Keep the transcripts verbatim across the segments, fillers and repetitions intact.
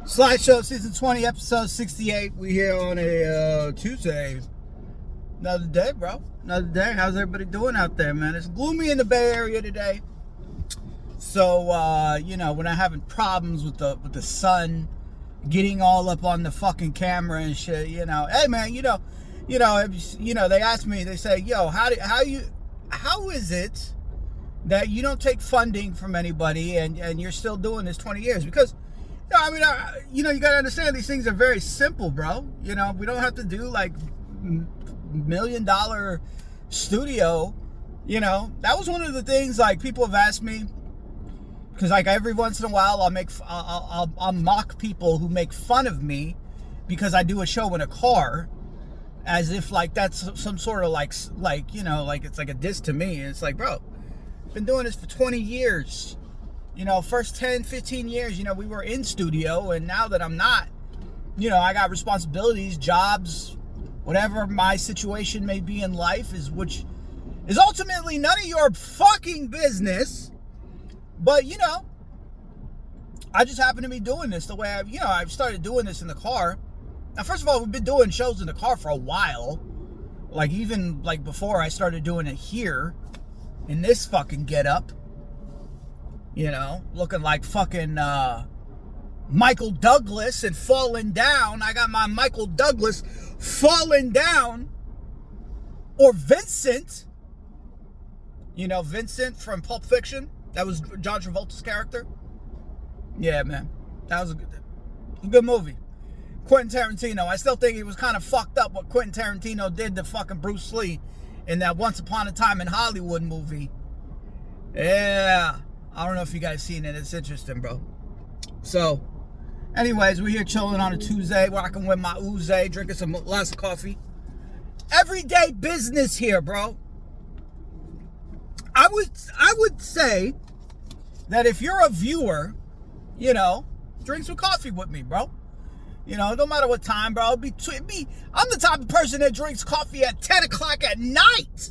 Slideshow Season twenty, Episode sixty-eight. We here on a uh, Tuesday. Another day, bro. Another day. How's everybody doing out there, man? It's gloomy in the Bay Area today. So, uh, you know, we're not having problems with the with the sun getting all up on the fucking camera and shit. You know, hey, man, you know, you know, you know. They ask me. They say, "Yo, how do how you how is it that you don't take funding from anybody and and you're still doing this twenty years?" Because No, I mean, uh, you know, you gotta understand these things are very simple, bro. You know, we don't have to do like million dollar studio. You know, that was one of the things like people have asked me, because like every once in a while I'll make I'll, I'll I'll mock people who make fun of me because I do a show in a car, as if like that's some sort of like like you know like it's like a diss to me. And it's like, bro, I've been doing this for twenty years. You know, first ten, fifteen years, you know, we were in studio, and now that I'm not, you know, I got responsibilities, jobs, whatever my situation may be in life is, which is ultimately none of your fucking business. But, you know, I just happen to be doing this the way I, you know, I've started doing this in the car. Now, first of all, we've been doing shows in the car for a while. Like, even, like, before I started doing it here, in this fucking getup. You know, looking like fucking uh, Michael Douglas and falling down. I got my Michael Douglas falling down. Or Vincent. You know, Vincent from Pulp Fiction. That was John Travolta's character. Yeah, man. That was a good, a good movie. Quentin Tarantino. I still think he was kind of fucked up what Quentin Tarantino did to fucking Bruce Lee in that Once Upon a Time in Hollywood movie. Yeah. I don't know if you guys seen it. It's interesting, bro. So, anyways, we're here chilling on a Tuesday, rocking with my Uze, drinking some lots of coffee. Everyday business here, bro. I would, I would say that if you're a viewer, you know, drink some coffee with me, bro. You know, no matter what time, bro. It'd be, it'd be, I'm the type of person that drinks coffee at ten o'clock at night.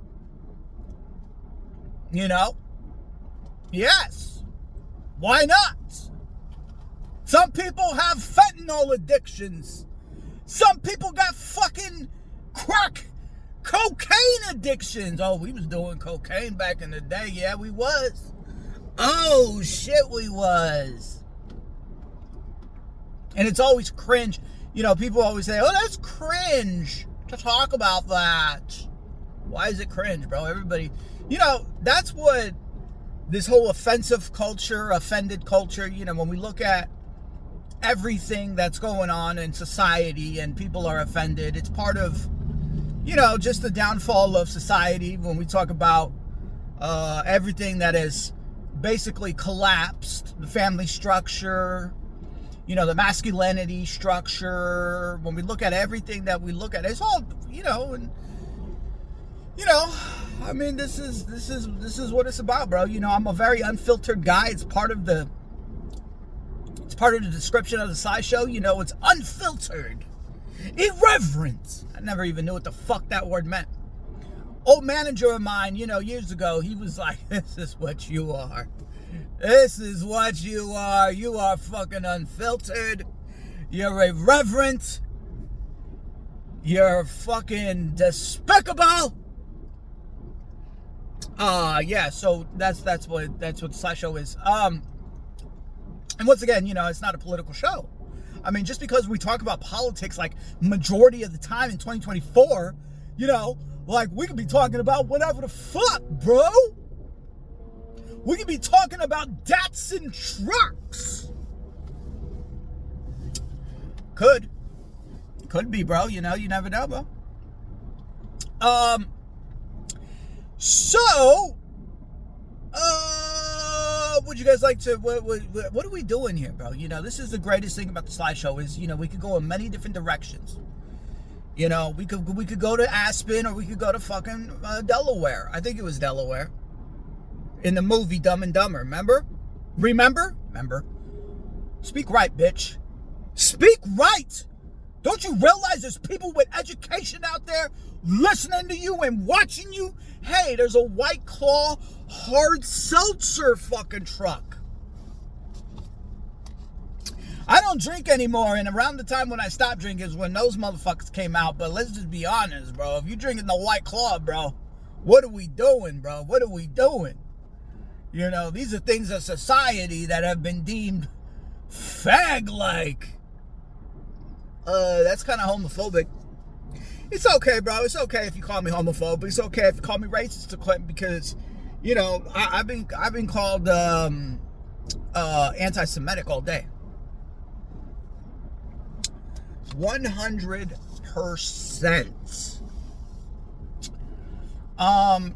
You know? Yes. Why not? Some people have fentanyl addictions. Some people got fucking crack cocaine addictions. Oh, we was doing cocaine back in the day. Yeah, we was. Oh, shit, we was. And it's always cringe. You know, people always say, oh, that's cringe to talk about that. Why is it cringe, bro? Everybody, you know, that's what this whole offensive culture, offended culture, you know, when we look at everything that's going on in society and people are offended, it's part of, you know, just the downfall of society. When we talk about uh, everything that has basically collapsed, the family structure, you know, the masculinity structure, when we look at everything that we look at, it's all, you know, and, you know, I mean, this is this is this is what it's about, bro. You know, I'm a very unfiltered guy. It's part of the it's part of the description of the SciShow. You know, it's unfiltered, irreverent. I never even knew what the fuck that word meant. Old manager of mine, you know, years ago, he was like, "This is what you are. This is what you are. You are fucking unfiltered. You're irreverent. You're fucking despicable." Uh, yeah, so that's that's what that's what the SciShow is. Um, and once again, you know, it's not a political show. I mean, just because we talk about politics like majority of the time in twenty twenty-four, you know, like we could be talking about whatever the fuck, bro. We could be talking about Datsun trucks. Could. Could be, bro. You know, you never know, bro. Um... So, uh, would you guys like to, what, what, what are we doing here, bro? You know, this is the greatest thing about the SciShow is, you know, we could go in many different directions. You know, we could, we could go to Aspen or we could go to fucking uh, Delaware. I think it was Delaware. In the movie Dumb and Dumber, remember? Remember? Remember? Speak right, bitch. Speak right! Don't you realize there's people with education out there listening to you and watching you? Hey, there's a White Claw hard seltzer fucking truck. I don't drink anymore, and around the time when I stopped drinking is when those motherfuckers came out. But let's just be honest, bro. If you're drinking the White Claw, bro, what are we doing, bro? What are we doing? You know, these are things of society that have been deemed fag-like. Uh, that's kind of homophobic. It's okay, bro. It's okay if you call me homophobic. It's okay if you call me racist, to Clinton, because, you know, I, I've been I've been called um, uh, anti-Semitic all day. one hundred percent. Um,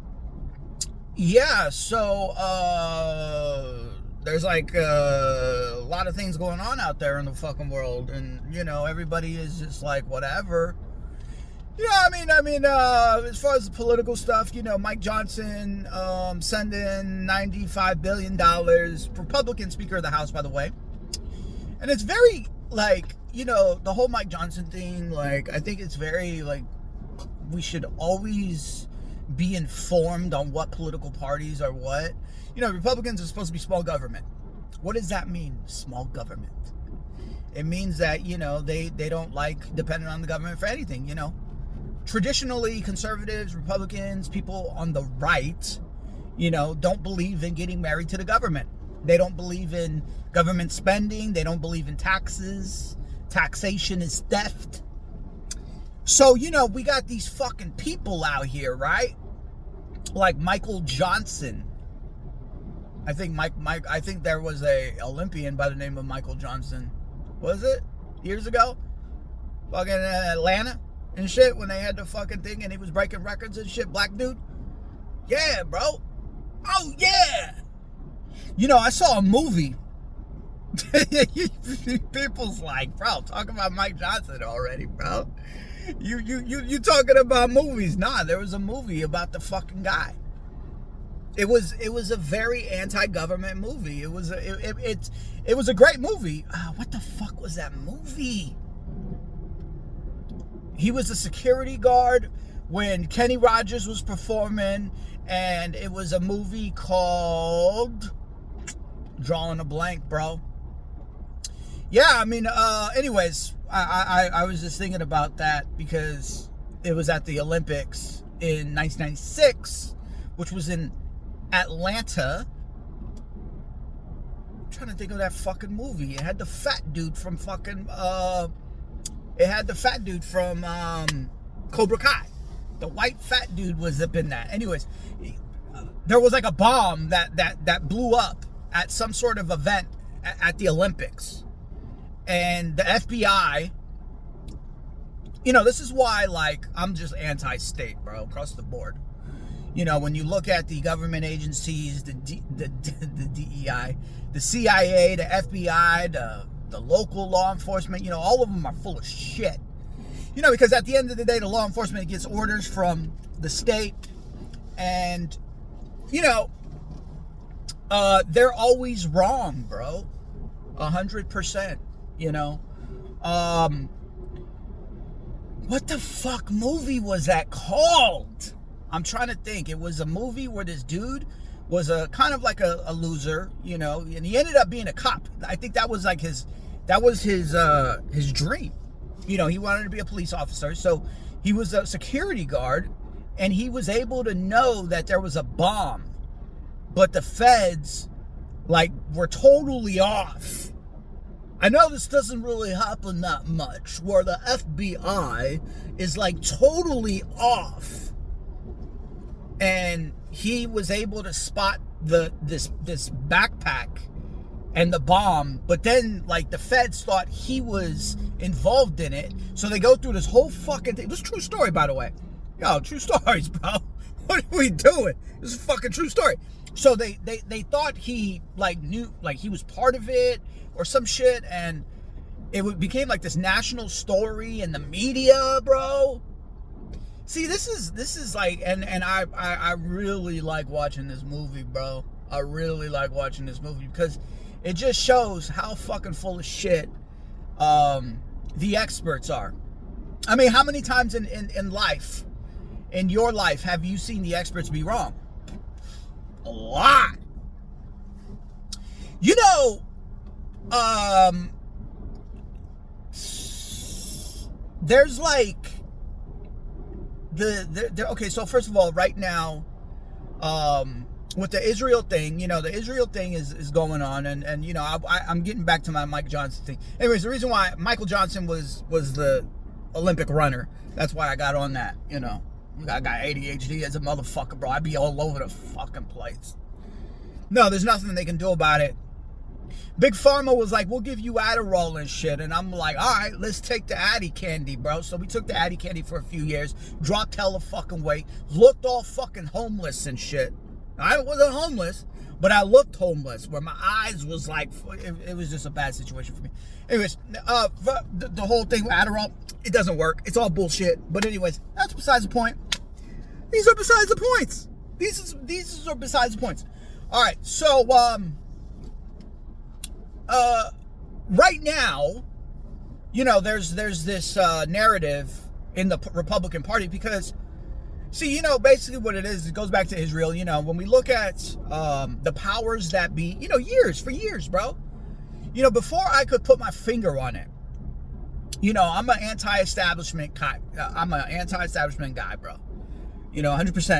yeah, so, uh, there's like uh, a lot of things going on out there in the fucking world, and, you know, everybody is just like, whatever. Yeah, I mean, I mean, uh, as far as the political stuff, you know, Mike Johnson, um, sending ninety-five billion dollars, Republican Speaker of the House, by the way. And it's very, like, you know, the whole Mike Johnson thing, like, I think it's very, like, we should always be informed on what political parties are what. You know, Republicans are supposed to be small government. What does that mean, small government? It means that, you know, they, they don't like depending on the government for anything, you know. Traditionally, conservatives, Republicans, people on the right, you know, don't believe in getting married to the government. They don't believe in government spending. They don't believe in taxes. Taxation is theft. So, you know, we got these fucking people out here, right? Like Michael Johnson. I think Mike, Mike, I think there was a Olympian by the name of Michael Johnson. Was it? Years ago? Fucking Atlanta and shit, when they had the fucking thing and he was breaking records and shit. Black dude. Yeah, bro. Oh, yeah. You know, I saw a movie. People's like, bro, talk about Mike Johnson already, bro. You, you, you, you talking about movies? Nah, there was a movie about the fucking guy. It was, it was a very anti-government movie. It was, a, it, it, it, it was a great movie. Uh, what the fuck was that movie? He was a security guard when Kenny Rogers was performing, and it was a movie called, drawing a blank, bro. Yeah, I mean, uh, anyways, I, I, I was just thinking about that because it was at the Olympics in nineteen ninety-six, which was in Atlanta. I'm trying to think of that fucking movie. It had the fat dude from fucking, uh, it had the fat dude from um, Cobra Kai. The white fat dude was up in that. Anyways, there was like a bomb that, that, that blew up at some sort of event at, at the Olympics. And the F B I, you know, this is why, like, I'm just anti-state, bro, across the board. You know, when you look at the government agencies, the D, the, the D E I, the C I A, the F B I, the, the local law enforcement, you know, all of them are full of shit. You know, because at the end of the day, the law enforcement gets orders from the state. And, you know, uh, they're always wrong, bro. A hundred percent. You know, um, what the fuck movie was that called? I'm trying to think. It was a movie where this dude was a kind of like a, a loser, you know, and he ended up being a cop. I think that was like his, that was his, uh, his dream. You know, he wanted to be a police officer. So he was a security guard, and he was able to know that there was a bomb, but the feds, like, were totally off. I know this doesn't really happen that much, where the F B I is like totally off, and he was able to spot the this this backpack and the bomb, but then like the feds thought he was involved in it, so they go through this whole fucking thing. This is a true story, by the way. Yo, true stories, bro. What are we doing? This is a fucking true story. So they they they thought he like knew, like he was part of it or some shit, and it became like this national story in the media, bro. See, this is this is like, and and I, I I really like watching this movie, bro. I really like watching this movie because it just shows how fucking full of shit um, the experts are. I mean, how many times in, in, in life, in your life, have you seen the experts be wrong? A lot. You know, um, there's like the, the, the okay. So first of all, right now, um, with the Israel thing, you know, the Israel thing is, is going on, and, and you know, I, I, I'm getting back to my Michael Johnson thing. Anyways, the reason why Michael Johnson was was the Olympic runner, that's why I got on that. You know, I got A D H D as a motherfucker, bro. I be all over the fucking place. No, there's nothing they can do about it. Big Pharma was like, we'll give you Adderall and shit. And I'm like, all right, let's take the Addy candy, bro. So we took the Addy candy for a few years, dropped hella fucking weight, looked all fucking homeless and shit. I wasn't homeless, but I looked homeless, where my eyes was like, it, it was just a bad situation for me. Anyways, uh, the, the whole thing with Adderall, it doesn't work. It's all bullshit. But anyways, that's besides the point. These are besides the points. These, is, these are besides the points. All right, so, um... Uh, right now, you know, there's there's this uh, narrative in the Republican Party because, see, you know, basically what it is, it goes back to Israel. You know, when we look at um, the powers that be, you know, years, for years, bro. You know, before I could put my finger on it, you know, I'm an anti-establishment guy. I'm an anti-establishment guy, bro. You know, one hundred percent.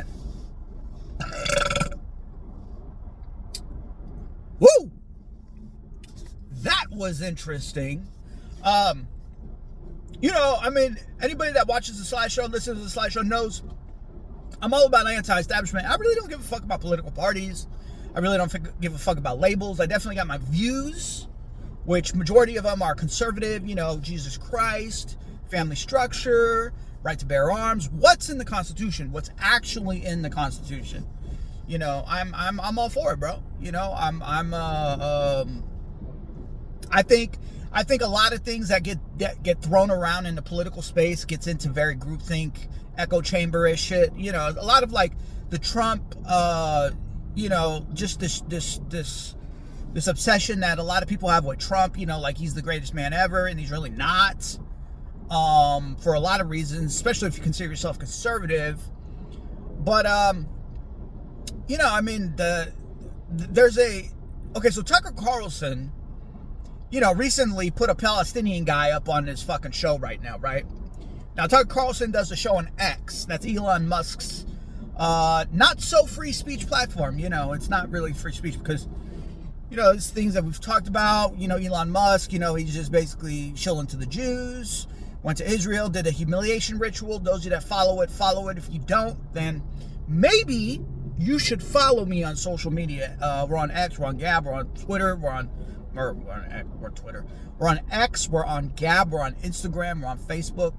Woo! That was interesting. Um, you know, I mean, anybody that watches the slideshow, listens to the slideshow knows I'm all about anti-establishment. I really don't give a fuck about political parties. I really don't give a fuck about labels. I definitely got my views, which majority of them are conservative, you know, Jesus Christ, family structure, right to bear arms. What's in the Constitution? What's actually in the Constitution? You know, I'm I'm I'm all for it, bro. You know, I'm I'm uh um I think I think a lot of things that get that get thrown around in the political space gets into very groupthink, echo chamber-ish shit. You know, a lot of like the Trump, uh, you know, just this this this this obsession that a lot of people have with Trump. You know, like he's the greatest man ever, and he's really not. Um, for a lot of reasons, especially if you consider yourself conservative. But um, you know, I mean, the there's a okay. So Tucker Carlson, you know, recently put a Palestinian guy up on his fucking show right now, right? Now, Tucker Carlson does a show on X. That's Elon Musk's uh, not so free speech platform. You know, it's not really free speech because, you know, it's things that we've talked about. You know, Elon Musk, you know, he's just basically shilling to the Jews, went to Israel, did a humiliation ritual. Those of you that follow it, follow it. If you don't, then maybe you should follow me on social media. Uh, we're on X, we're on Gab, we're on Twitter, we're on... We're, we're, on, we're on Twitter. We're on X. We're on Gab. We're on Instagram. We're on Facebook.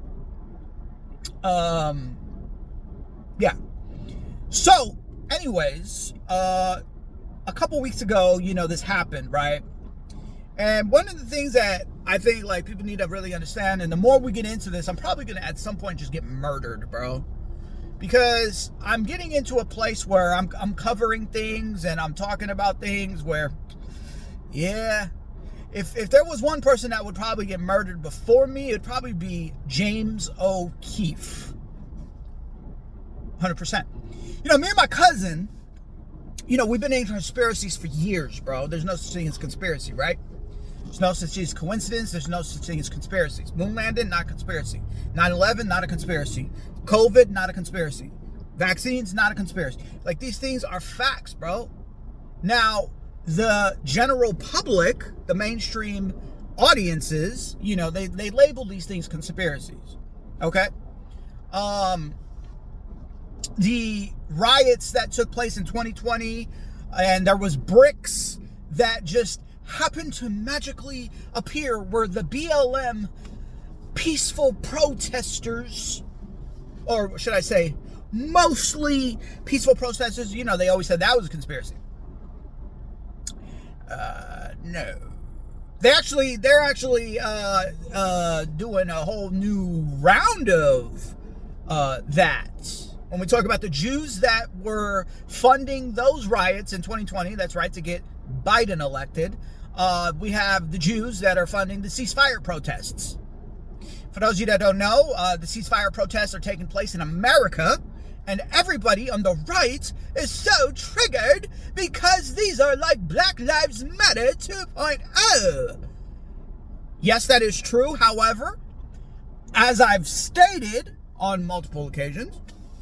Um, yeah. So, anyways, uh, a couple weeks ago, you know, this happened, right? And one of the things that I think, like, people need to really understand, and the more we get into this, I'm probably going to, at some point, just get murdered, bro. Because I'm getting into a place where I'm, I'm covering things, and I'm talking about things where... Yeah, if if there was one person that would probably get murdered before me, it'd probably be James O'Keefe. one hundred percent. You know, me and my cousin, you know, we've been in conspiracies for years, bro. There's no such thing as conspiracy, right? There's no such thing as coincidence. There's no such thing as conspiracies. Moon landing, not conspiracy. nine eleven, not a conspiracy. COVID, not a conspiracy. Vaccines, not a conspiracy. Like, these things are facts, bro. Now, the general public, the mainstream audiences, you know, they, they label these things conspiracies. Okay? Um, the riots that took place in twenty twenty, and there was bricks that just happened to magically appear were the B L M peaceful protesters, or should I say, mostly peaceful protesters. You know, they always said that was a conspiracy. Uh, no. They actually, they're actually, uh, uh, doing a whole new round of, uh, that. When we talk about the Jews that were funding those riots in twenty twenty, that's right, to get Biden elected, uh, we have the Jews that are funding the ceasefire protests. For those of you that don't know, uh, the ceasefire protests are taking place in America, and everybody on the right is so triggered because these are like Black Lives Matter 2.0. Yes, that is true. However, as I've stated on multiple occasions,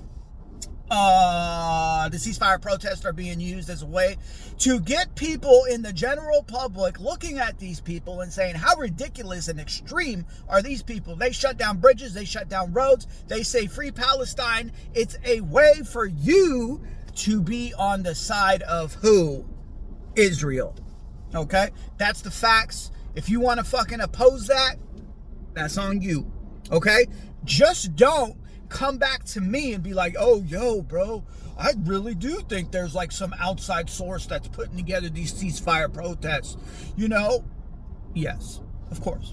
uh, the ceasefire protests are being used as a way to get people in the general public looking at these people and saying, how ridiculous and extreme are these people? They shut down bridges, they shut down roads, they say free Palestine. It's a way for you to be on the side of who? Israel. Okay? That's the facts. If you want to fucking oppose that, that's on you. Okay? Just don't come back to me and be like, oh, yo, bro, I really do think there's like some outside source that's putting together these ceasefire protests. You know? Yes, of course.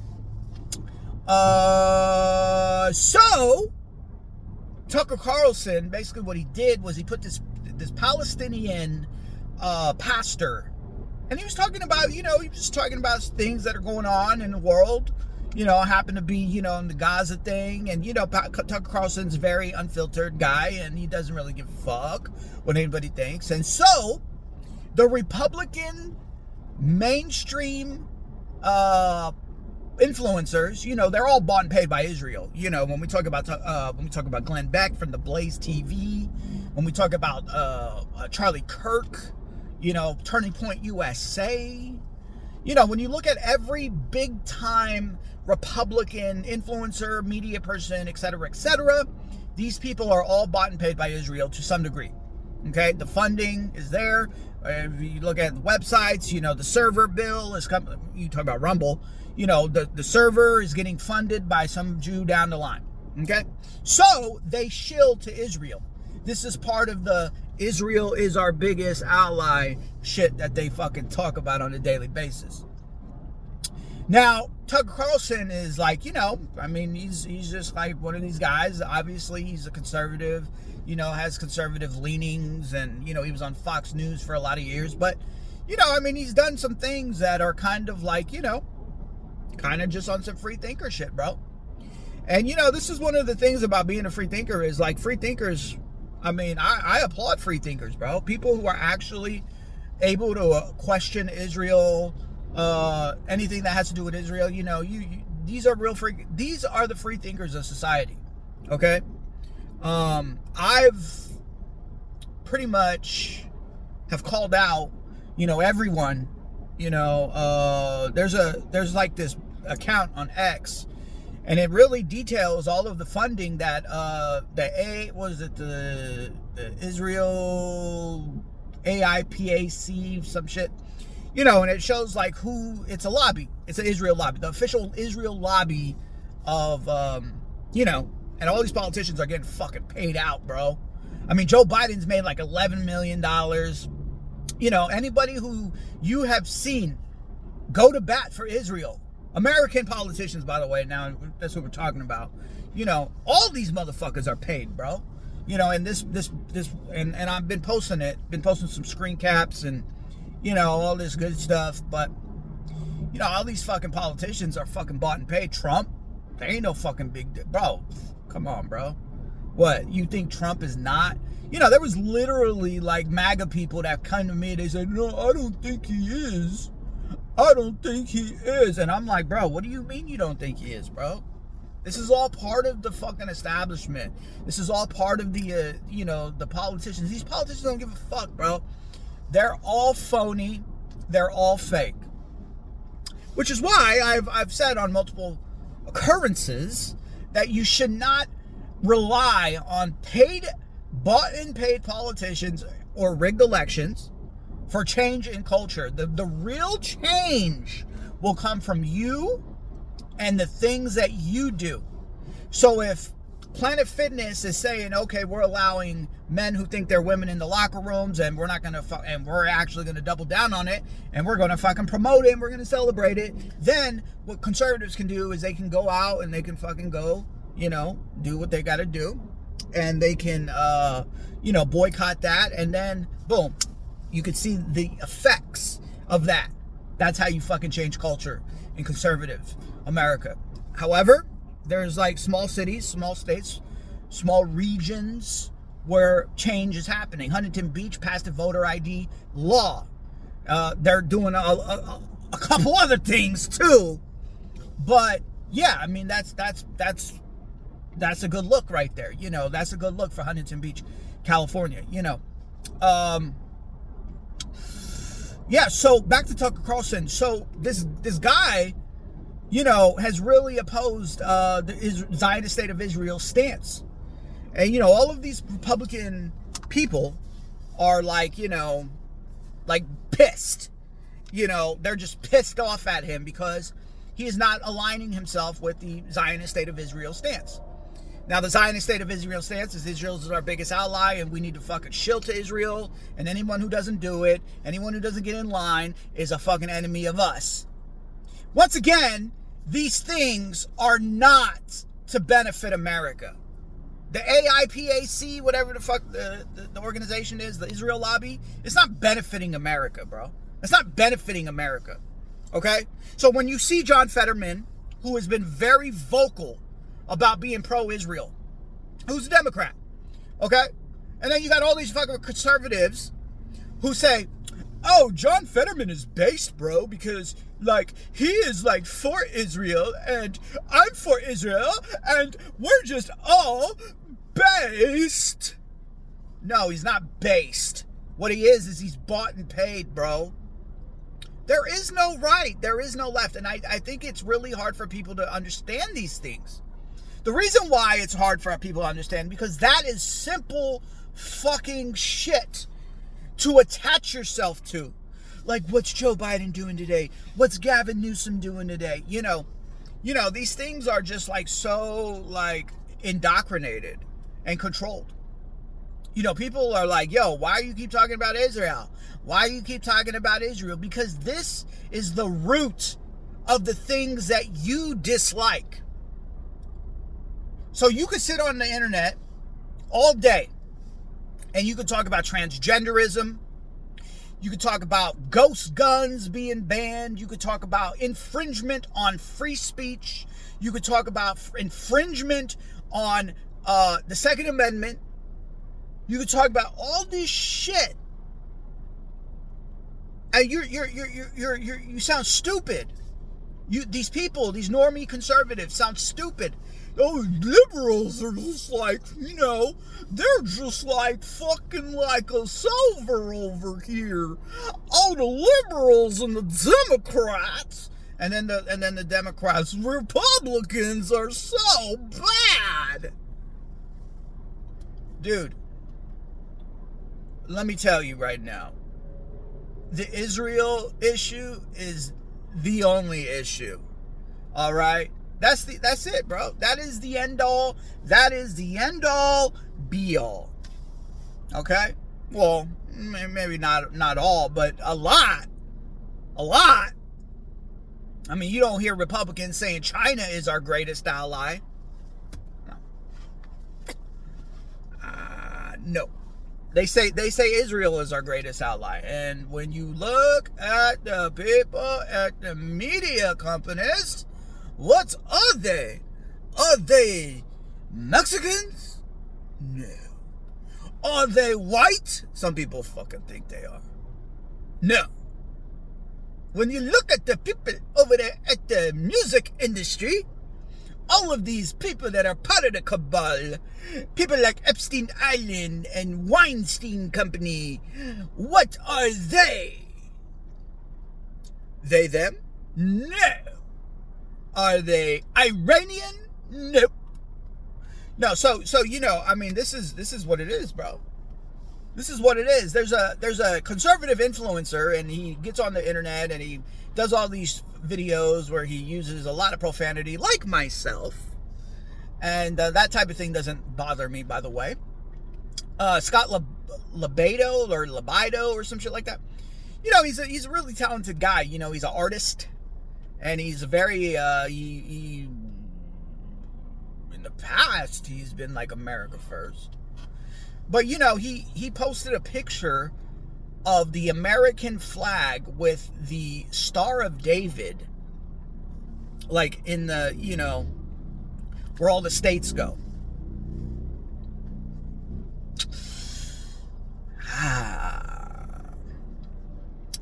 Uh, so, Tucker Carlson, basically what he did was he put this, this Palestinian uh, pastor, and he was talking about, you know, he was talking about things that are going on in the world. You know, happened to be, you know, in the Gaza thing. And, you know, Tucker Carlson's a very unfiltered guy, and he doesn't really give a fuck what anybody thinks. And so, the Republican mainstream uh, influencers, you know, they're all bought and paid by Israel. You know, when we talk about uh, when we talk about Glenn Beck from the Blaze T V, when we talk about uh, uh, Charlie Kirk, you know, Turning Point U S A. You know, when you look at every big-time Republican influencer, media person, et cetera, et cetera, these people are all bought and paid by Israel to some degree. Okay? The funding is there. If you look at the websites, you know, the server bill is coming. You talk about Rumble. You know, the, the server is getting funded by some Jew down the line. Okay? So, they shill to Israel. This is part of the Israel is our biggest ally shit that they fucking talk about on a daily basis. Now, Tucker Carlson is like, you know, I mean, he's he's just like one of these guys. Obviously, he's a conservative, you know, has conservative leanings, and, you know, he was on Fox News for a lot of years. But, you know, I mean, he's done some things that are kind of like, you know, kind of just on some free thinker shit, bro. And, you know, this is one of the things about being a free thinker is like free thinkers. I mean, I, I applaud free thinkers, bro. People who are actually able to uh, question Israel, uh, anything that has to do with Israel. You know, you, you these are real free. These are the free thinkers of society. Okay, um, I've pretty much have called out, you know, everyone. You know, uh, there's a there's like this account on X. And it really details all of the funding that uh, the A was it the, the Israel A I P A C some shit, you know, and it shows like who it's a lobby. It's an Israel lobby, the official Israel lobby of um, you know, and all these politicians are getting fucking paid out, bro. I mean, Joe Biden's made like eleven million dollars. You know, anybody who you have seen go to bat for Israel. American politicians, by the way, now that's what we're talking about. You know, all these motherfuckers are paid, bro. You know, and this, this, this, and, and I've been posting it, been posting some screen caps and, you know, all this good stuff. But, you know, all these fucking politicians are fucking bought and paid. Trump, they ain't no fucking big, di- bro. Come on, bro. What, you think Trump is not? You know, there was literally like MAGA people that come to me, they said, no, I don't think he is. I don't think he is. And I'm like, bro, what do you mean you don't think he is, bro? This is all part of the fucking establishment. This is all part of the, uh, you know, the politicians. These politicians don't give a fuck, bro. They're all phony. They're all fake. Which is why I've, I've said on multiple occurrences that you should not rely on paid, bought and paid politicians or rigged elections for change in culture. The, the real change will come from you and the things that you do. So if Planet Fitness is saying, okay, we're allowing men who think they're women in the locker rooms, and we're not going to, fu- and we're actually going to double down on it, and we're going to fucking promote it, and we're going to celebrate it, then what conservatives can do is they can go out and they can fucking go, you know, do what they got to do, and they can, uh, you know, boycott that, and then, boom, you could see the effects of that. That's how you fucking change culture in conservative America. However, there's like small cities, small states, small regions where change is happening. Huntington Beach passed a voter I D law. Uh, they're doing a, a, a couple other things too. But yeah, I mean, that's, that's, that's, that's a good look right there. You know, that's a good look for Huntington Beach, California, you know. Um, yeah, so back to Tucker Carlson. So this, this guy, you know, has really opposed uh, the Zionist State of Israel stance. And, you know, all of these Republican people are like, you know, like pissed. You know, they're just pissed off at him because he is not aligning himself with the Zionist State of Israel stance. Now, the Zionist State of Israel stance is Israel is our biggest ally, and we need to fucking shield to Israel, and anyone who doesn't do it, anyone who doesn't get in line, is a fucking enemy of us. Once again, these things are not to benefit America. The A I P A C, whatever the fuck the, the, the organization is, the Israel lobby, it's not benefiting America, bro. It's not benefiting America, okay? So when you see John Fetterman, who has been very vocal about being pro-Israel, who's a Democrat, okay? And then you got all these fucking conservatives who say, oh, John Fetterman is based, bro, because, like, he is, like, for Israel, and I'm for Israel, and we're just all based. No, he's not based. What he is, is he's bought and paid, bro. There is no right. There is no left. And I, I think it's really hard for people to understand these things. The reason why it's hard for people to understand, because that is simple fucking shit to attach yourself to. Like, what's Joe Biden doing today? What's Gavin Newsom doing today? You know, you know, these things are just like so like indoctrinated and controlled. You know, people are like, yo, why do you keep talking about Israel? Why do you keep talking about Israel? Because this is the root of the things that you dislike. So you could sit on the internet all day and you could talk about transgenderism. You could talk about ghost guns being banned. You could talk about infringement on free speech. You could talk about infringement on uh, the Second Amendment. You could talk about all this shit. And you're you're you're you're you're, you're you sound stupid. You these people, these normie conservatives sound stupid. Oh, liberals are just like, you know, they're just like fucking like a silver over here. Oh, the liberals and the Democrats. And then the and then the Democrats, Republicans are so bad. Dude, let me tell you right now. The Israel issue is the only issue. All right? That's the that's it, bro. That is the end all. That is the end all be all. Okay? Well, maybe not not all, but a lot. A lot. I mean, you don't hear Republicans saying China is our greatest ally. No. Uh, no. They say they say Israel is our greatest ally. And when you look at the people at the media companies, what are they? Are they Mexicans? No. Are they white? Some people fucking think they are. No. When you look at the people over there at the music industry, all of these people that are part of the cabal, people like Epstein Island and Weinstein Company, what are they? They, them? No. Are they Iranian? Nope. No, so so you know, I mean, this is this is what it is, bro. This is what it is. There's a there's a conservative influencer, and he gets on the internet and he does all these videos where he uses a lot of profanity, like myself. And uh, that type of thing doesn't bother me, by the way. Uh, Scott Libido or Libido or some shit like that. You know, he's a, he's a really talented guy. You know, he's an artist. And he's a very, uh, he, he, in the past, he's been like America first. But, you know, he, he posted a picture of the American flag with the Star of David, like in the, you know, where all the states go.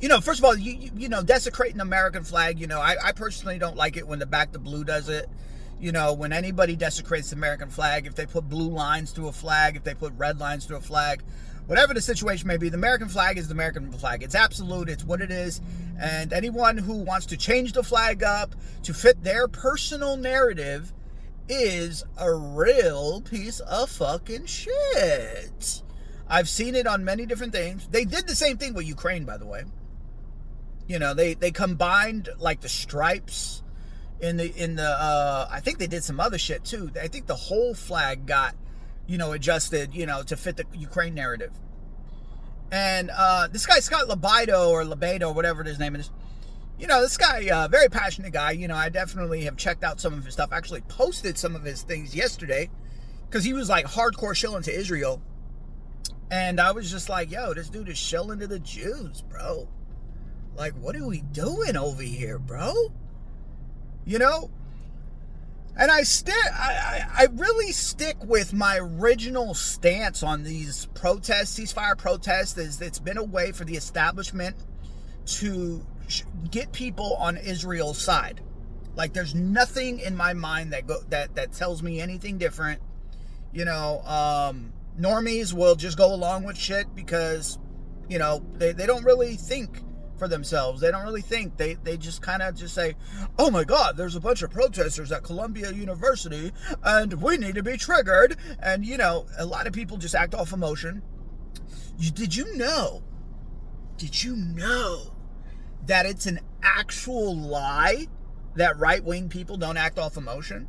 you know, first of all, you, you, you know, desecrating the American flag, you know, I, I personally don't like it when the Back to Blue does it. You know, when anybody desecrates the American flag, if they put blue lines through a flag, if they put red lines through a flag, whatever the situation may be, the American flag is the American flag. It's absolute. It's what it is. And anyone who wants to change the flag up to fit their personal narrative is a real piece of fucking shit. I've seen it on many different things. They did the same thing with Ukraine, by the way. You know, they, they combined like the stripes in the, in the, uh, I think they did some other shit too. I think the whole flag got, you know, adjusted, you know, to fit the Ukraine narrative. And uh, this guy, Scott Libido or Libido, whatever his name is, you know, this guy, uh, very passionate guy. You know, I definitely have checked out some of his stuff. I actually posted some of his things yesterday because he was like hardcore shilling to Israel. And I was just like, yo, this dude is shilling to the Jews, bro. Like, what are we doing over here, bro? You know? And I stick, I, I, I really stick with my original stance on these protests, ceasefire protests. Is it's been a way for the establishment to get people on Israel's side. Like, there's nothing in my mind that go, that that tells me anything different. You know, um, normies will just go along with shit because, you know, they, they don't really think for themselves. They don't really think. They they just kind of just say, oh my God, there's a bunch of protesters at Columbia University and we need to be triggered. And, you know, a lot of people just act off emotion. You, did you know, did you know that it's an actual lie that right-wing people don't act off emotion?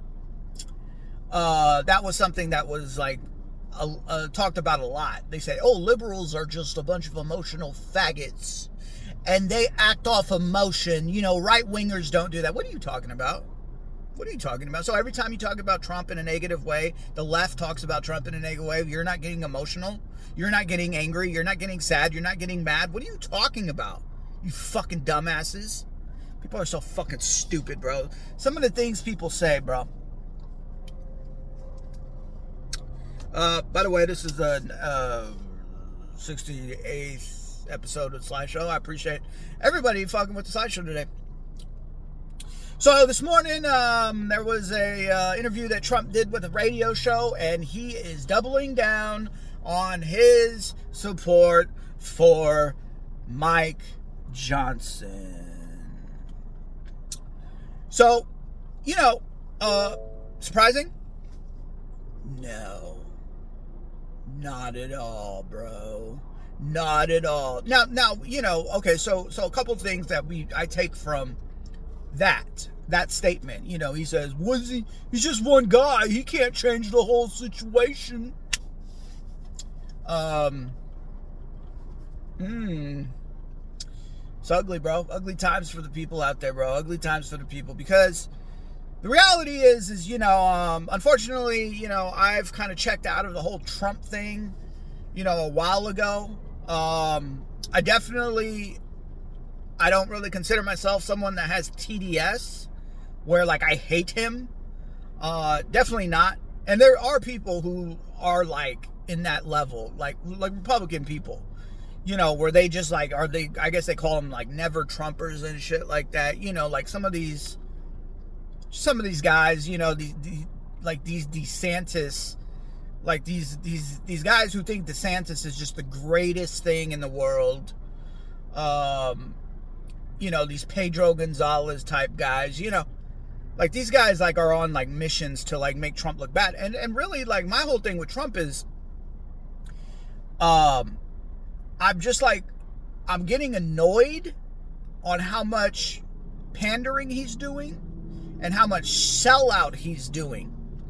Uh, that was something that was like uh, uh, talked about a lot. They say, oh, liberals are just a bunch of emotional faggots and they act off emotion. You know, right-wingers don't do that. What are you talking about? What are you talking about? So every time you talk about Trump in a negative way, the left talks about Trump in a negative way, you're not getting emotional? You're not getting angry? You're not getting sad? You're not getting mad? What are you talking about? You fucking dumbasses. People are so fucking stupid, bro. Some of the things people say, bro. Uh, by the way, this is the uh, sixty-eighth episode of the Slideshow. I appreciate everybody fucking with the Slideshow today. So this morning, um, there was a uh, interview that Trump did with a radio show, and he is doubling down on his support for Mike Johnson. So, you know, uh, surprising? No. Not at all, bro. Not at all. Now, now, you know, okay, so so a couple of things that we I take from that that statement. You know, he says, "Was he? He's just one guy. He can't change the whole situation." Um. Hmm. It's ugly, bro. Ugly times for the people out there, bro. Ugly times for the people because the reality is, is you know, um, unfortunately, you know, I've kind of checked out of the whole Trump thing, you know, a while ago. Um, I definitely, I don't really consider myself someone that has T D S, where like I hate him. Uh, definitely not. And there are people who are like in that level, like like Republican people, you know, where they just like are they? I guess they call them like never Trumpers and shit like that. You know, like some of these. Some of these guys, you know, these, these like these DeSantis, like these these these guys who think DeSantis is just the greatest thing in the world. Um, you know, these Pedro Gonzalez type guys, you know, like these guys like are on like missions to like make Trump look bad. And and really like my whole thing with Trump is, um, I'm just like I'm getting annoyed on how much pandering he's doing. And how much sellout he's doing.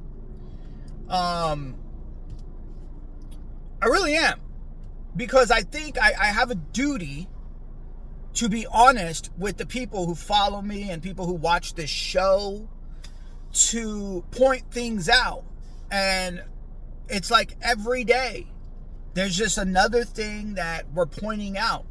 Um, I really am. Because I think I, I have a duty to be honest with the people who follow me and people who watch this show to point things out. And it's like every day, there's just another thing that we're pointing out.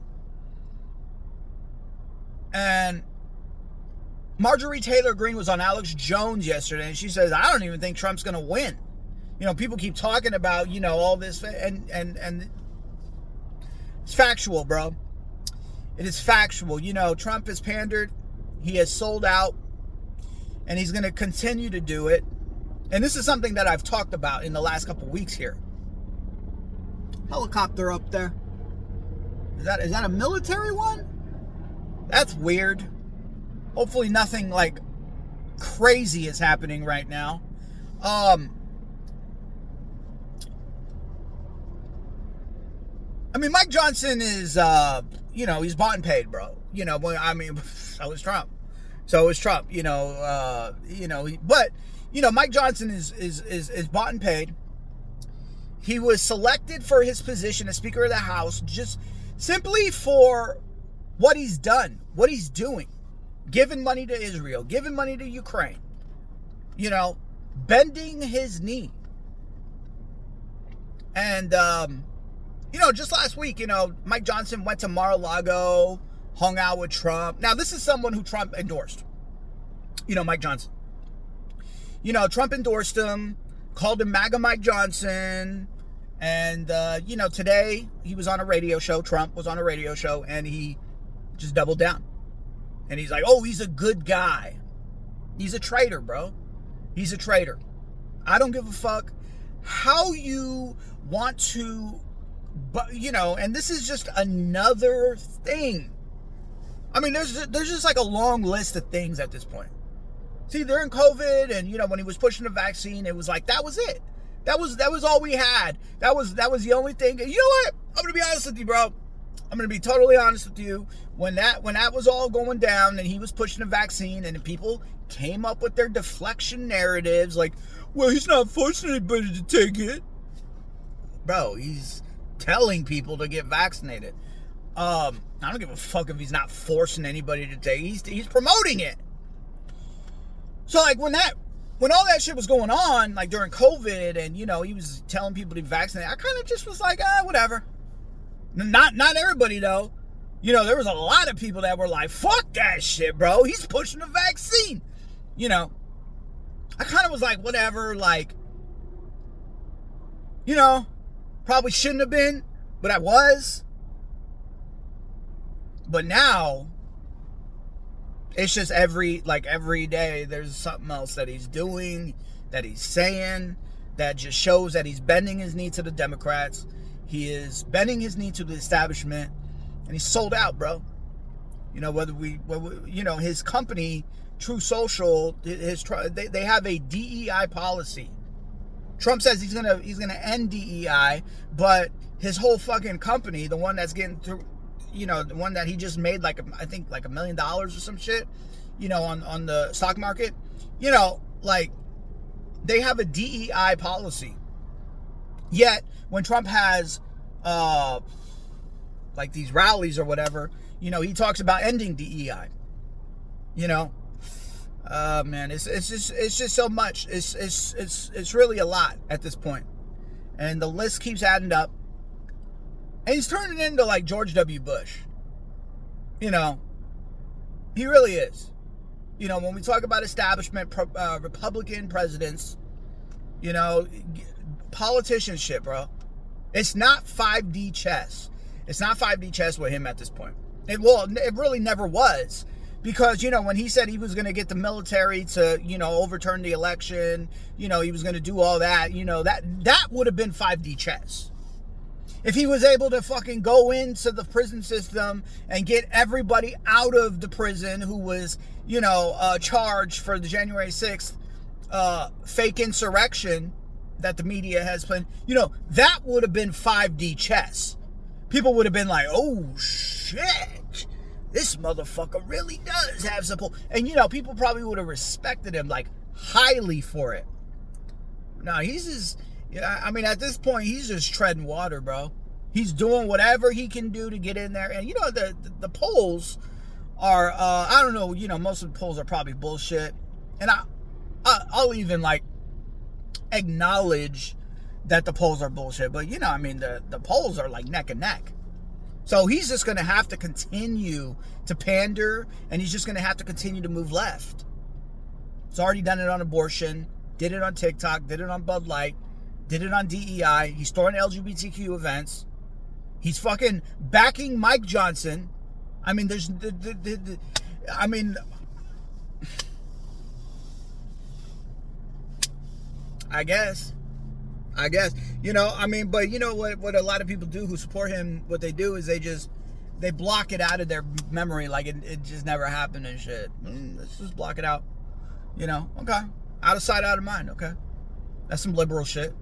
And Marjorie Taylor Greene was on Alex Jones yesterday, and she says, I don't even think Trump's going to win. You know, people keep talking about, you know, all this, and, and, and it's factual, bro. It is factual. You know, Trump has pandered. He has sold out. And he's going to continue to do it. And this is something that I've talked about in the last couple weeks here. Helicopter up there. Is that is that a military one? That's weird. Hopefully nothing like crazy is happening right now. Um, I mean, Mike Johnson is, uh, you know, he's bought and paid, bro. You know, I mean, so was Trump. So is Trump. You know, uh, you know, but you know, Mike Johnson is is is is bought and paid. He was selected for his position as Speaker of the House just simply for what he's done, what he's doing, giving money to Israel, giving money to Ukraine. You know, bending his knee. And, um, you know, just last week, you know, Mike Johnson went to Mar-a-Lago, hung out with Trump. Now, this is someone who Trump endorsed. You know, Mike Johnson. You know, Trump endorsed him, called him MAGA Mike Johnson. And, uh, you know, today he was on a radio show. Trump was on a radio show, and he just doubled down. And he's like, oh, he's a good guy. He's a traitor, bro. He's a traitor. I don't give a fuck how you want to, but you know, and this is just another thing. I mean, there's there's just like a long list of things at this point. See, during COVID, and you know, when he was pushing the vaccine, it was like that was it. That was that was all we had. That was that was the only thing. And you know what? I'm gonna be honest with you, bro. I'm gonna be totally honest with you. When that when that was all going down, and he was pushing the vaccine, and people came up with their deflection narratives, like, well, he's not forcing anybody to take it. Bro, he's telling people to get vaccinated. Um, I don't give a fuck if he's not forcing anybody to take it. He's, he's promoting it. So, like, when that, when all that shit was going on, like, during COVID, and, you know, he was telling people to be vaccinated, I kind of just was like, ah, whatever. Not, not everybody, though. You know, there was a lot of people that were like, fuck that shit, bro. He's pushing the vaccine. You know, I kind of was like, whatever, like, you know, probably shouldn't have been, but I was. But now, it's just every, like, every day, there's something else that he's doing, that he's saying, that just shows that he's bending his knee to the Democrats. He is bending his knee to the establishment, and he's sold out, bro. You know, whether we, whether, you know, his company, True Social, his they, they have a D E I policy. Trump says he's gonna he's gonna end D E I, but his whole fucking company, the one that's getting through, you know, the one that he just made like a, I think like a million dollars or some shit, you know, on on the stock market, you know, like they have a D E I policy. Yet when Trump has uh like these rallies or whatever, you know, he talks about ending D E I. You know. Uh, man, it's it's just it's just so much. It's it's it's it's really a lot at this point, and the list keeps adding up. And he's turning into like George W. Bush. You know, he really is. You know, when we talk about establishment uh, Republican presidents, you know, politician shit, bro. It's not five D chess. It's not five D chess with him at this point. It well, it really never was. Because, you know, when he said he was going to get the military to, you know, overturn the election, you know, he was going to do all that, you know, that that would have been five D chess. If he was able to fucking go into the prison system and get everybody out of the prison who was, you know, uh, charged for the January sixth uh, fake insurrection that the media has planned, you know, that would have been five D chess. People would have been like, oh, shit. This motherfucker really does have some pull. And, you know, people probably would have respected him, like, highly for it. No, he's just, yeah, I mean, at this point, he's just treading water, bro. He's doing whatever he can do to get in there. And, you know, the the, the polls are, uh, I don't know, you know, most of the polls are probably bullshit. And I, I, I'll even, like, acknowledge that the polls are bullshit. But, you know, I mean, the, the polls are, like, neck and neck. So he's just going to have to continue to pander, and he's just going to have to continue to move left. He's already done it on abortion, did it on TikTok, did it on Bud Light, did it on D E I. He's throwing L G B T Q events. He's fucking backing Mike Johnson, I mean, there's the, the, the, the I mean, I guess, I guess, you know, I mean, but you know what, what a lot of people do who support him, what they do is they just, they block it out of their memory. Like it, it just never happened and shit. Mm, let's just block it out. You know, okay. Out of sight, out of mind, okay. That's some liberal shit.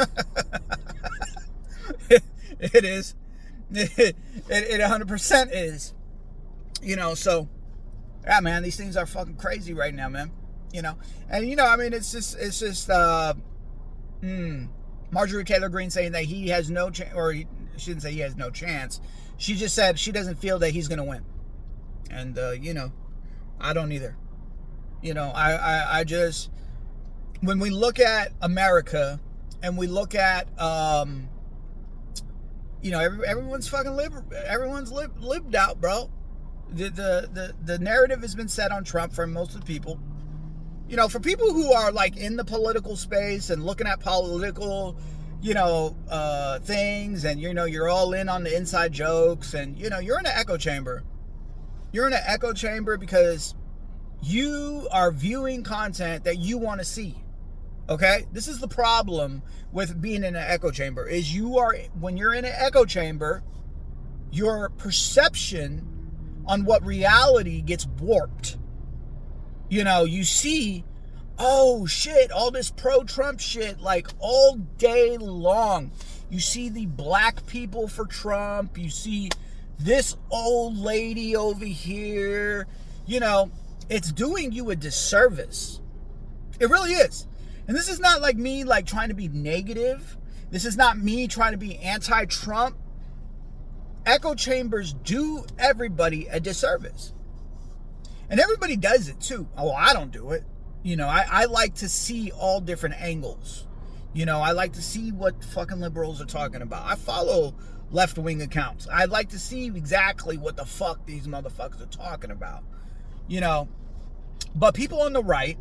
it, it is. It, it one hundred percent is. You know, so, yeah, man, these things are fucking crazy right now, man. You know, and, you know, I mean, it's just, it's just, uh, mm, Marjorie Taylor Greene saying that he has no chance, or he, she didn't say he has no chance. She just said she doesn't feel that he's going to win. And, uh, you know, I don't either. You know, I, I, I just, when we look at America and we look at, um, you know, every, everyone's fucking lib, everyone's lib, lived out, bro. The, the, the, the narrative has been set on Trump for most of the people. You know, for people who are like in the political space and looking at political, you know, uh, things, and, you know, you're all in on the inside jokes, and, you know, you're in an echo chamber. You're in an echo chamber because you are viewing content that you want to see. Okay? This is the problem with being in an echo chamber, is you are, when you're in an echo chamber, your perception on what reality gets warped. You know, you see, oh shit, all this pro-Trump shit, like all day long. You see the black people for Trump. You see this old lady over here. You know, it's doing you a disservice. It really is. And this is not like me like trying to be negative. This is not me trying to be anti-Trump. Echo chambers do everybody a disservice. And everybody does it too. Oh, I don't do it. You know, I, I like to see all different angles. You know, I like to see what fucking liberals are talking about. I follow left-wing accounts. I like to see exactly what the fuck these motherfuckers are talking about. You know, but people on the right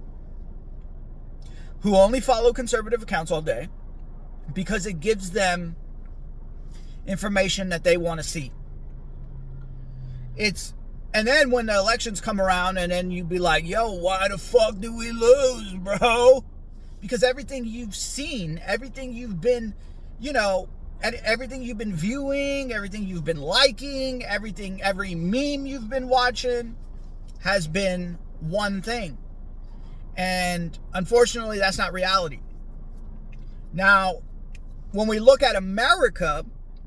who only follow conservative accounts all day because it gives them information that they want to see. It's, and then when the elections come around and then you be like, yo, why the fuck do we lose, bro? Because everything you've seen, everything you've been, you know, everything you've been viewing, everything you've been liking, everything, every meme you've been watching has been one thing. And unfortunately, that's not reality. Now, when we look at America,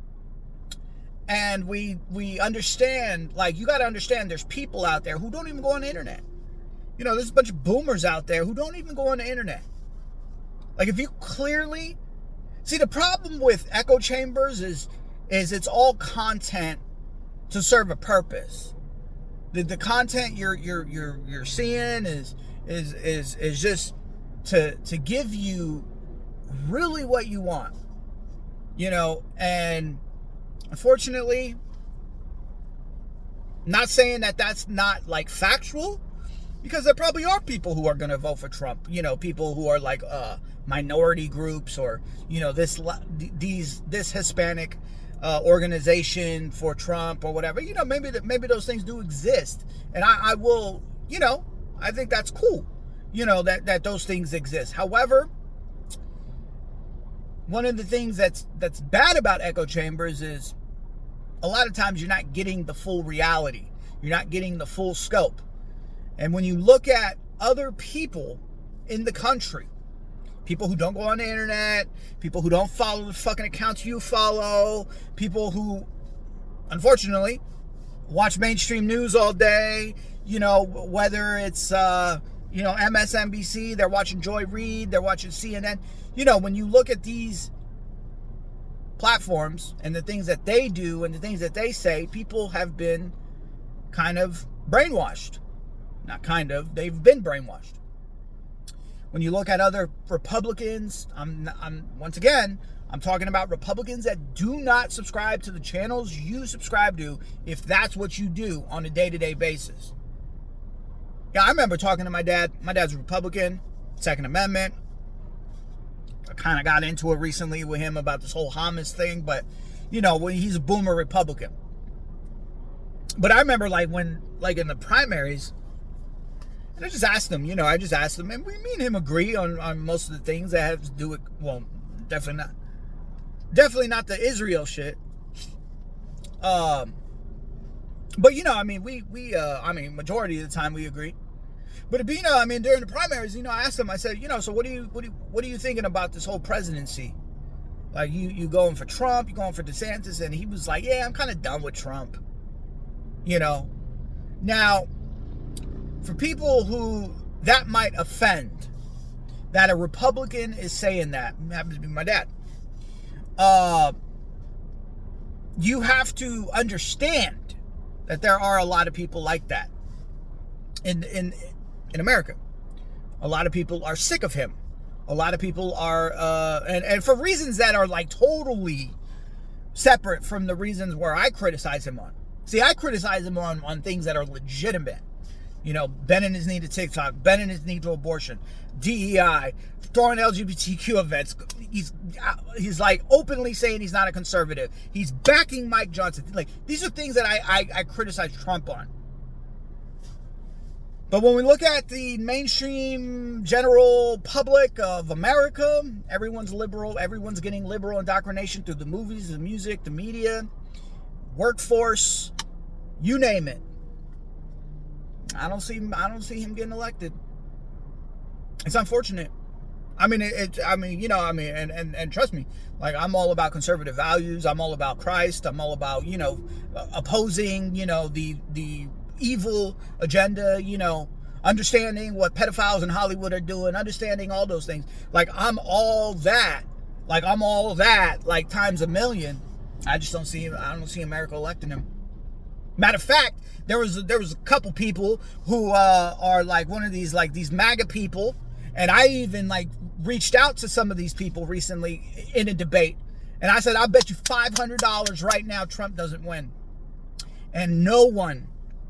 and we we understand, like, you got to understand there's people out there who don't even go on the internet. You know, there's a bunch of boomers out there who don't even go on the internet. Like, if you clearly... See, the problem with echo chambers is, is it's all content to serve a purpose. The the content you're you're you're you're seeing is is is is just to to give you really what you want. You know, and unfortunately, not saying that that's not like factual, because there probably are people who are going to vote for Trump. You know, people who are like uh, minority groups, or, you know, this these this Hispanic uh, organization for Trump or whatever. You know, maybe that maybe those things do exist, and I, I will. You know, I think that's cool. You know, that that those things exist. However, one of the things that's that's bad about echo chambers is, a lot of times you're not getting the full reality. You're not getting the full scope. And when you look at other people in the country, people who don't go on the internet, people who don't follow the fucking accounts you follow, people who, unfortunately, watch mainstream news all day, you know, whether it's, uh, you know, M S N B C, they're watching Joy Reid, they're watching C N N. You know, when you look at these platforms and the things that they do and the things that they say, people have been kind of brainwashed. Not kind of, they've been brainwashed. When you look at other Republicans, I'm, I'm once again, I'm talking about Republicans that do not subscribe to the channels you subscribe to, if that's what you do on a day-to-day basis. Yeah, I remember talking to my dad. My dad's a Republican, Second Amendment. I kind of got into it recently with him about this whole Hamas thing, but, you know, he's a boomer Republican. But I remember, like, when, like, in the primaries, and I just asked him, you know, I just asked him, and we, me and him agree on, on most of the things that have to do with, well, definitely not, definitely not the Israel shit. Um, but, you know, I mean, we, we, uh, I mean, majority of the time we agree. But, you know, I mean, during the primaries, you know, I asked him, I said, you know, so what do you, what do you, what are you thinking about this whole presidency? Like, you, you going for Trump, you going for DeSantis, and he was like, yeah, I'm kind of done with Trump. You know, now, for people who that might offend, that a Republican is saying that, happens to be my dad, uh, you have to understand that there are a lot of people like that in in in America. A lot of people are sick of him. A lot of people are, uh, and, and for reasons that are like totally separate from the reasons where I criticize him on. See, I criticize him on, on things that are legitimate. You know, bending his knee to TikTok, bending his knee to abortion, D E I, throwing L G B T Q events. He's he's like openly saying he's not a conservative. He's backing Mike Johnson. Like, these are things that I, I, I criticize Trump on. But when we look at the mainstream general public of America, everyone's liberal. Everyone's getting liberal indoctrination through the movies, the music, the media, workforce, you name it. I don't see I don't see him getting elected. It's unfortunate. I mean, it, it I mean, you know, I mean, and, and, and trust me, like, I'm all about conservative values. I'm all about Christ. I'm all about, you know, opposing, you know, the the evil agenda, you know, understanding what pedophiles in Hollywood are doing, understanding all those things. Like, I'm all that. Like, I'm all that, like, times a million. I just don't see him. I don't see America electing him. Matter of fact, there was there was a couple people who uh, are like one of these like these MAGA people, and I even like reached out to some of these people recently in a debate, and I said, I bet you five hundred dollars right now Trump doesn't win, and no one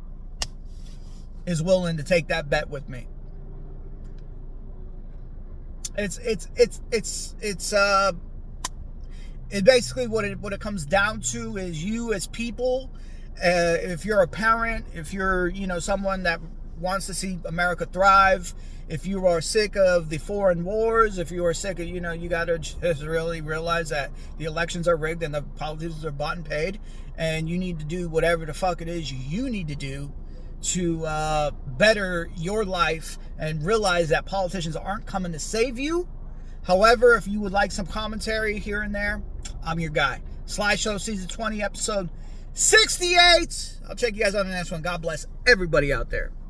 is willing to take that bet with me. It's it's it's it's it's uh, it basically what it what it comes down to is you as people. Uh, if you're a parent, if you're, you know, someone that wants to see America thrive, if you are sick of the foreign wars, if you are sick of, you know, you got to just really realize that the elections are rigged and the politicians are bought and paid, and you need to do whatever the fuck it is you need to do to uh, better your life and realize that politicians aren't coming to save you. However, if you would like some commentary here and there, I'm your guy. Slideshow Season twenty, Episode sixty-eight. I'll check you guys on the next one. God bless everybody out there.